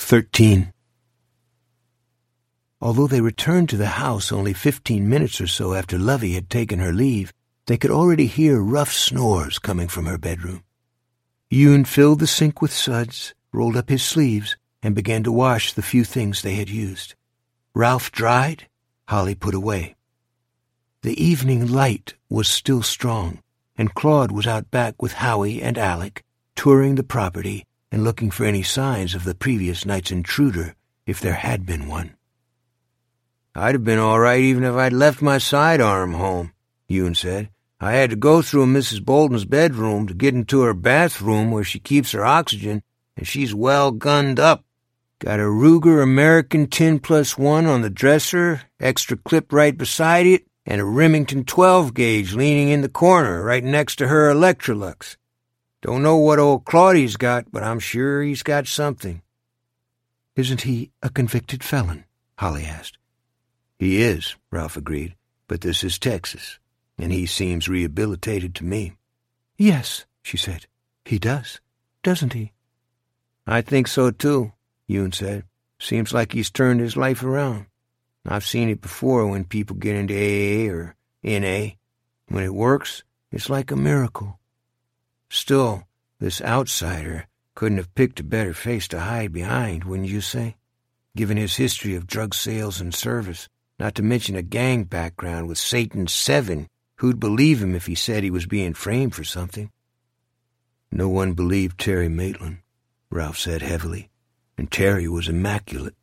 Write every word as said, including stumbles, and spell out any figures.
thirteen. Although they returned to the house only fifteen minutes or so after Lovey had taken her leave, they could already hear rough snores coming from her bedroom. Yoon filled the sink with suds, rolled up his sleeves, and began to wash the few things they had used. Ralph dried, Holly put away. The evening light was still strong, and Claude was out back with Howie and Alec, touring the property and looking for any signs of the previous night's intruder, if there had been one. "I'd have been all right even if I'd left my sidearm home," Yoon said. "I had to go through Missus Bolton's bedroom to get into her bathroom where she keeps her oxygen, and she's well gunned up. Got a Ruger American ten plus one on the dresser, extra clip right beside it, and a Remington twelve gauge leaning in the corner right next to her Electrolux. Don't know what old Claudie's got, but I'm sure he's got something." "Isn't he a convicted felon?" Holly asked. "He is," Ralph agreed, "but this is Texas, and he seems rehabilitated to me." "Yes," she said. "He does, doesn't he?" "I think so, too," Yoon said. "Seems like he's turned his life around. I've seen it before when people get into A A or N A. When it works, it's like a miracle. Still, this outsider couldn't have picked a better face to hide behind, wouldn't you say? Given his history of drug sales and service, not to mention a gang background with Satan's Seven, who'd believe him if he said he was being framed for something?" "No one believed Terry Maitland," Ralph said heavily, "and Terry was immaculate.